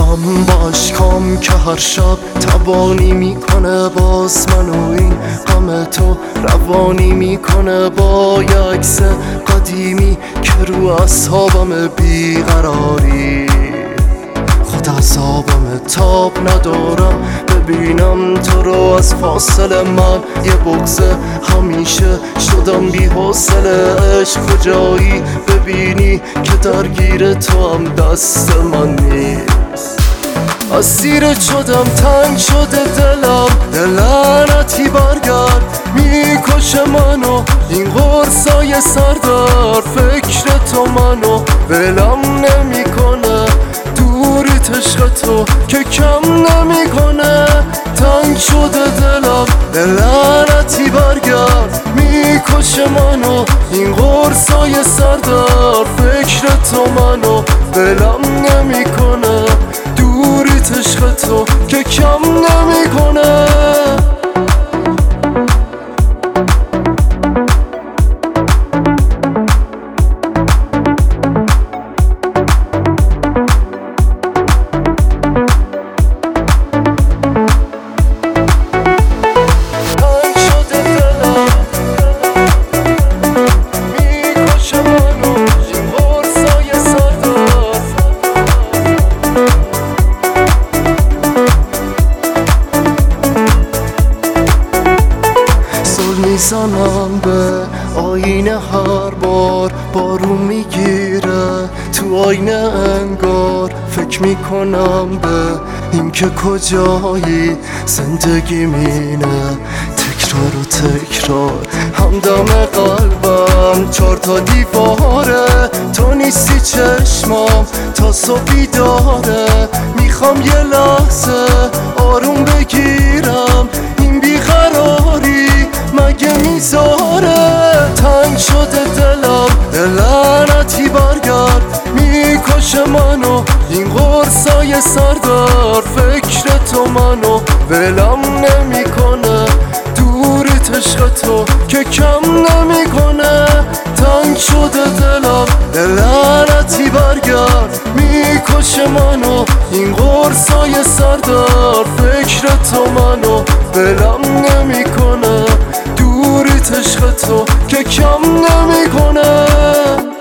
دلم با اشکام که هر شب تبانی میکنه باز منو این غم تو روانی میکنه با یه عکس قدیمی که رو اصحابم بیقراری خود عذابم تاب ندارم ببینم تو رو از فاصله من یه بغضه همیشه شدم بی حوصله عشق کجایی ببینی که درگیر تو هم دست من نیست اسیرت شدم تنگ شده دلم لعنتی برگرد میکشه منو این قرصای سردار فکر تو منو ولم نمیکنه دوریت عشق تو که کم نمیکنه تنگ شده دلم لعنتی برگرد میکشه منو این قرصای سردار فکر تو منو ولم نمیکنه دوریت عشق تو که کم نمیکنه میزنم به آینه هر بار بارون میگیره تو آینه انگار فکر میکنم به اینکه کجایی زندگی مینه تکرار و تکرار همدم قلبم 4 تا دیواره تو نیستی چشمام تا صبح بیداره میخوام یه لحظه آروم بگیرم این بیقراری مگه میذاره تنگ شده دلم لعنتی برگرد میکشه منو این قرصای سردار فکر تو منو ولم نمیکنه دوریت عشق تو که کم نمیکنه تنگ شده دلم لعنتی برگرد میکشه منو این قرصای سردار فکر تو منو ولم نمیکنه دوریت عشق تو که کم نمیکنه